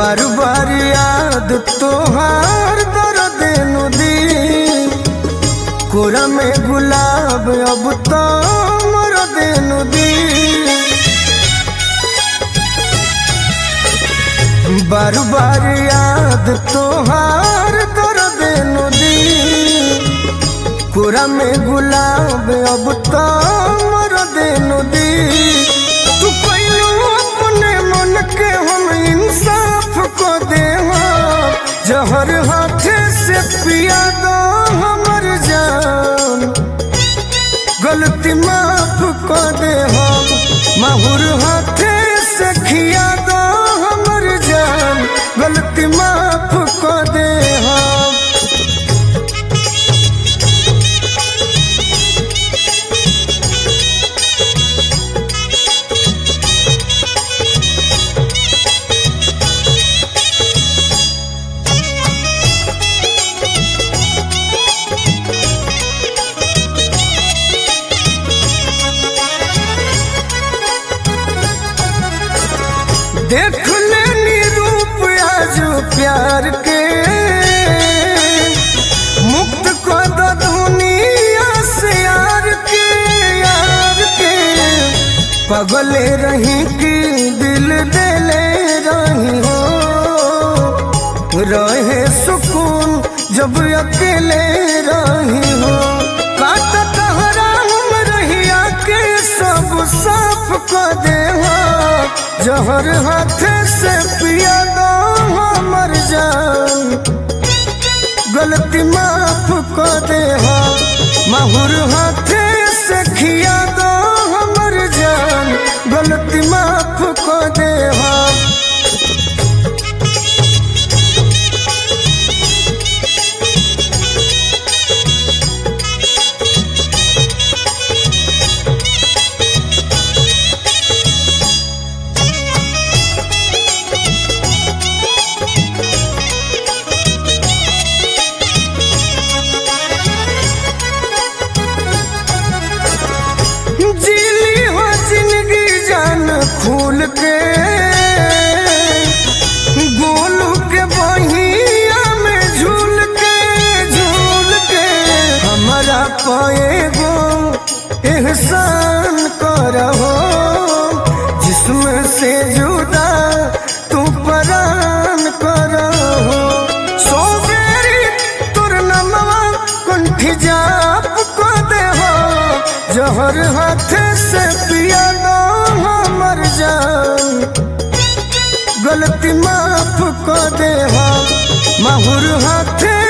बार बार याद तोहार दर्द दी कोरा में गुलाब अब तो मर देनु दी। बार बार याद तोहार दर्द दी कोरा में गुलाब अब तो मर देनु दी। तू कहलू अपने मन के हम इंसाफ को दे जहर हाथे से पिया दो हमर जान गलती माफ को दे हम माहुर हाथे से खिया दो हमर जान गलती माफ को दे हम। देख लेनी रूप आज प्यार के मुक्त कर दो दुनिया से यार के पगले रही कि दिल देले रही हो रहे सुकून जब अकेले रही हो। काटा तहरा हम रहिया के सब साफ कर दे जहर हाथे से पिया दो हमर जान गलती माफ कर दे माहुर हाथे से खिया दो हमर जान गलती माफ कर दे। जीली हो जिंदगी जान फूल के गोलू के बहिया में झूल के हमारा पाएगो एहसान करहो जिसमें से जुदा तू परान करहो। सोबेरी तुर नमवा कुंठी जाप को दे जहर हाथे से पिया दो हमर जान गलती माफ कर दे माहुर हाथे